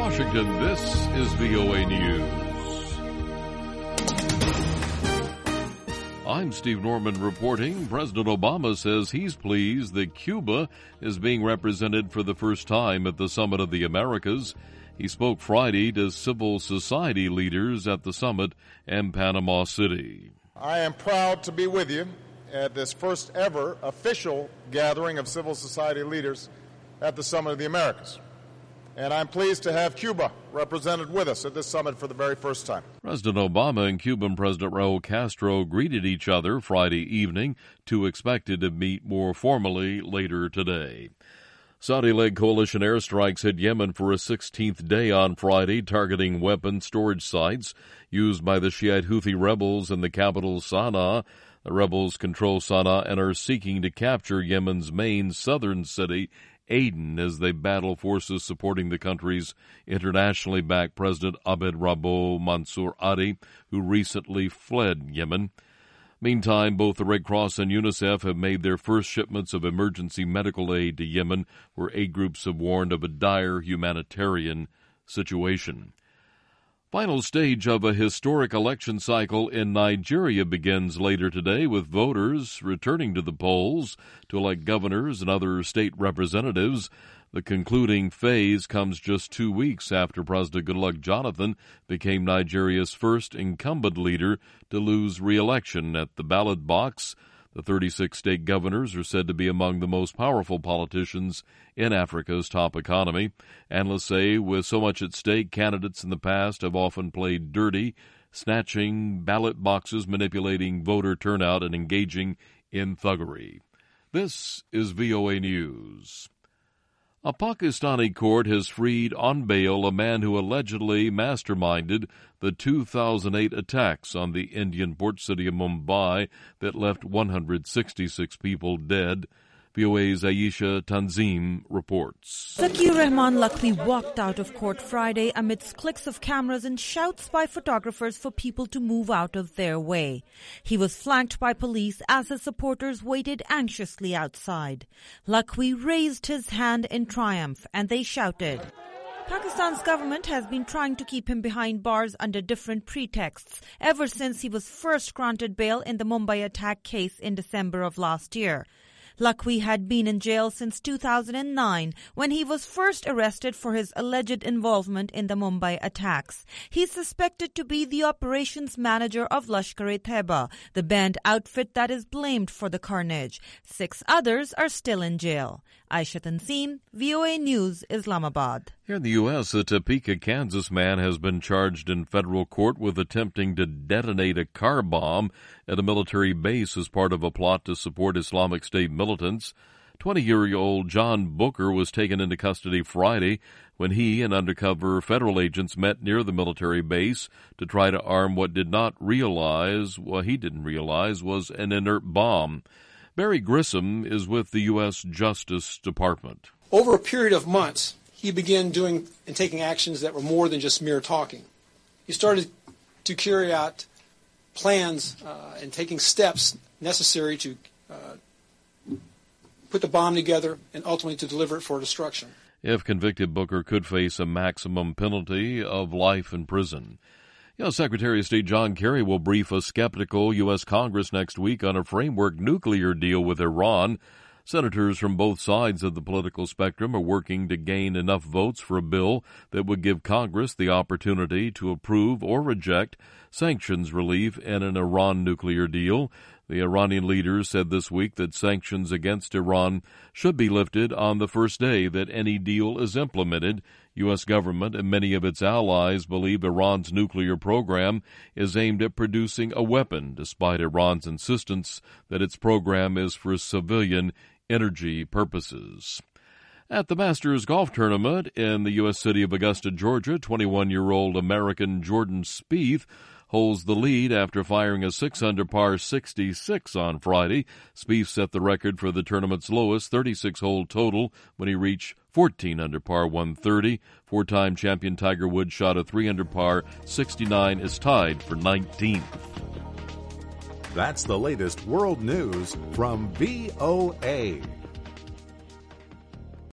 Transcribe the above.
Washington, this is VOA News. I'm Steve Norman reporting. President Obama says he's pleased that Cuba is being represented for the first time at the Summit of the Americas. He spoke Friday to civil society leaders at the summit in Panama City. I am proud to be with you at this first ever official gathering of civil society leaders at the Summit of the Americas. And I'm pleased to have Cuba represented with us at this summit for the very first time. President Obama and Cuban President Raul Castro greeted each other Friday evening, two expected to meet more formally later today. Saudi-led coalition airstrikes hit Yemen for a 16th day on Friday, targeting weapon storage sites used by the Shiite Houthi rebels in the capital Sana'a. The rebels control Sana'a and are seeking to capture Yemen's main southern city, Aden, as they battle forces supporting the country's internationally backed President Abd Rabbo Mansour Hadi, who recently fled Yemen. Meantime, both the Red Cross and UNICEF have made their first shipments of emergency medical aid to Yemen, where aid groups have warned of a dire humanitarian situation. Final stage of a historic election cycle in Nigeria begins later today, with voters returning to the polls to elect governors and other state representatives. The concluding phase comes just 2 weeks after President Goodluck Jonathan became Nigeria's first incumbent leader to lose re-election. At the ballot box, the 36 state governors are said to be among the most powerful politicians in Africa's top economy. Analysts say with so much at stake, candidates in the past have often played dirty, snatching ballot boxes, manipulating voter turnout, and engaging in thuggery. This is VOA News. A Pakistani court has freed on bail a man who allegedly masterminded the 2008 attacks on the Indian port city of Mumbai that left 166 people dead. VOA's Ayesha Tanzim reports. Zakir Rahman Lakhvi walked out of court Friday amidst clicks of cameras and shouts by photographers for people to move out of their way. He was flanked by police as his supporters waited anxiously outside. Lakhvi raised his hand in triumph and they shouted. Pakistan's government has been trying to keep him behind bars under different pretexts ever since he was first granted bail in the Mumbai attack case in December of last year. Lakhvi had been in jail since 2009 when he was first arrested for his alleged involvement in the Mumbai attacks. He's suspected to be the operations manager of Lashkar-e-Taiba, the banned outfit that is blamed for the carnage. 6 others are still in jail. Aisha Tanzim, VOA News, Islamabad. Here in the U.S., a Topeka, Kansas man has been charged in federal court with attempting to detonate a car bomb at a military base as part of a plot to support Islamic State militants. 20-year-old John Booker was taken into custody Friday when he and undercover federal agents met near the military base to try to arm what he didn't realize was an inert bomb. Barry Grissom is with the U.S. Justice Department. Over a period of months, he began doing and taking actions that were more than just mere talking. He started to carry out plans and taking steps necessary to put the bomb together and ultimately to deliver it for destruction. If convicted, Booker could face a maximum penalty of life in prison. U.S. Secretary of State John Kerry will brief a skeptical U.S. Congress next week on a framework nuclear deal with Iran. Senators from both sides of the political spectrum are working to gain enough votes for a bill that would give Congress the opportunity to approve or reject sanctions relief in an Iran nuclear deal. The Iranian leaders said this week that sanctions against Iran should be lifted on the first day that any deal is implemented. U.S. government and many of its allies believe Iran's nuclear program is aimed at producing a weapon, despite Iran's insistence that its program is for civilian energy purposes. At the Masters Golf Tournament in the U.S. city of Augusta, Georgia, 21-year-old American Jordan Spieth holds the lead after firing a 6-under par 66 on Friday. Spieth set the record for the tournament's lowest 36-hole total when he reached 14-under par 130. Four-time champion Tiger Woods shot a 3-under par 69, is tied for 19th. That's the latest world news from VOA.